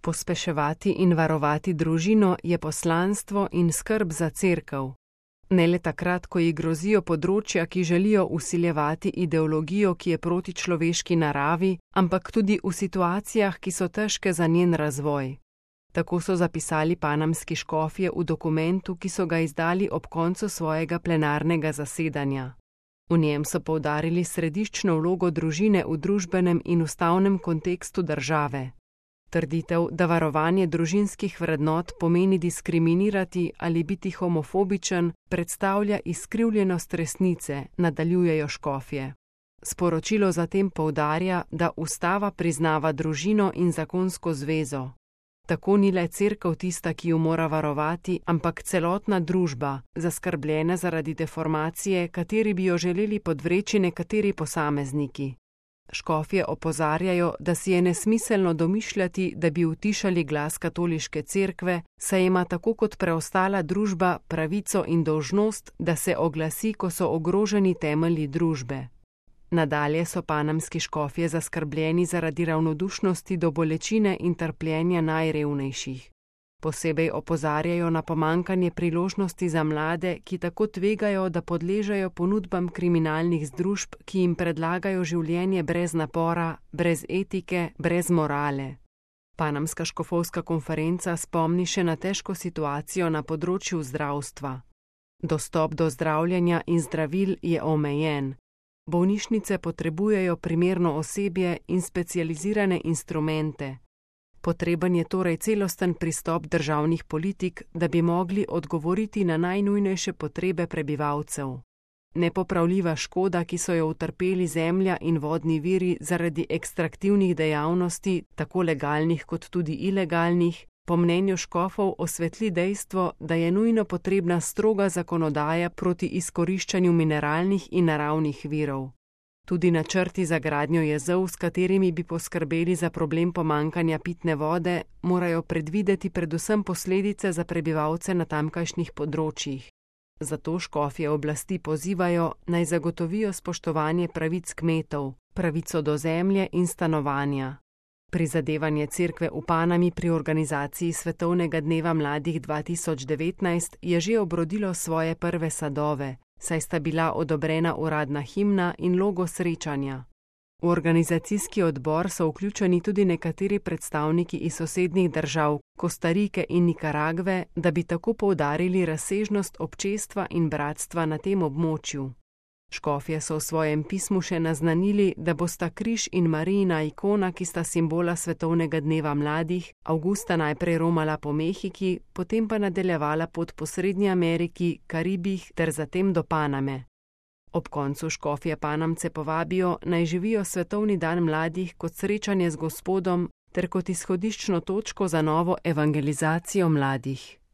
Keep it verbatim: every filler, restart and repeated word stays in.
Pospeševati in varovati družino je poslanstvo in skrb za cerkev. Ne le takrat, ko ji grozijo področja, ki želijo vsiljevati ideologijo, ki je proti človeški naravi, ampak tudi v situacijah, ki so težke za njen razvoj. Tako so zapisali panamski škofje v dokumentu, ki so ga izdali ob koncu svojega plenarnega zasedanja. V njem so poudarili središčno vlogo družine v družbenem in ustavnem kontekstu države. Trditev, da varovanje družinskih vrednot pomeni diskriminirati ali biti homofobičen, predstavlja izkrivljenost resnice, nadaljujejo škofje. Sporočilo zatem poudarja, da ustava priznava družino in zakonsko zvezo. Tako ni le cerkev tista, ki jo mora varovati, ampak celotna družba, zaskrbljena zaradi deformacije, kateri bi jo želeli podvreči nekateri posamezniki. Škofje opozarjajo, da si je nesmiselno domišljati, da bi utišali glas katoliške cerkve, saj ima tako kot preostala družba pravico in dolžnost, da se oglasi, ko so ogroženi temelji družbe. Nadalje so panamski škofje zaskrbljeni zaradi ravnodušnosti do bolečine in trpljenja najrevnejših. Posebej opozarjajo na pomanjkanje priložnosti za mlade, ki tako tvegajo, da podležejo ponudbam kriminalnih združb, ki jim predlagajo življenje brez napora, brez etike, brez morale. Panamska škofovska konferenca spomni še na težko situacijo na področju zdravstva. Dostop do zdravljenja in zdravil je omejen. Bolnišnice potrebujejo primerno osebje in specializirane instrumente. Potreben je torej celosten pristop državnih politik, da bi mogli odgovoriti na najnujnejše potrebe prebivalcev. Nepopravljiva škoda, ki so jo utrpeli zemlja in vodni viri zaradi ekstraktivnih dejavnosti, tako legalnih kot tudi ilegalnih, po mnenju škofov osvetli dejstvo, da je nujno potrebna stroga zakonodaja proti izkoriščanju mineralnih in naravnih virov. Tudi načrti za gradnjo jezer, s katerimi bi poskrbeli za problem pomanjkanja pitne vode, morajo predvideti predvsem posledice za prebivalce na tamkajšnjih področjih. Zato škofje oblasti pozivajo, naj zagotovijo spoštovanje pravic kmetov, pravico do zemlje in stanovanja. Prizadevanje cerkve v Panami pri organizaciji Svetovnega dneva mladih dva tisoč devetnajst je že obrodilo svoje prve sadove, saj sta bila odobrena uradna himna in logo srečanja. V organizacijski odbor so vključeni tudi nekateri predstavniki iz sosednjih držav, Kostarike in Nikaragve, da bi tako poudarili razsežnost občestva in bratstva na tem območju. Škofje so v svojem pismu še naznanili, da bosta križ in Marijina ikona, ki sta simbola Svetovnega dneva mladih, avgusta najprej romala po Mehiki, potem pa nadaljevala pot po Srednji Ameriki, Karibih ter zatem do Paname. Ob koncu škofje Panamce povabijo, naj živijo Svetovni dan mladih kot srečanje z Gospodom ter kot izhodiščno točko za novo evangelizacijo mladih.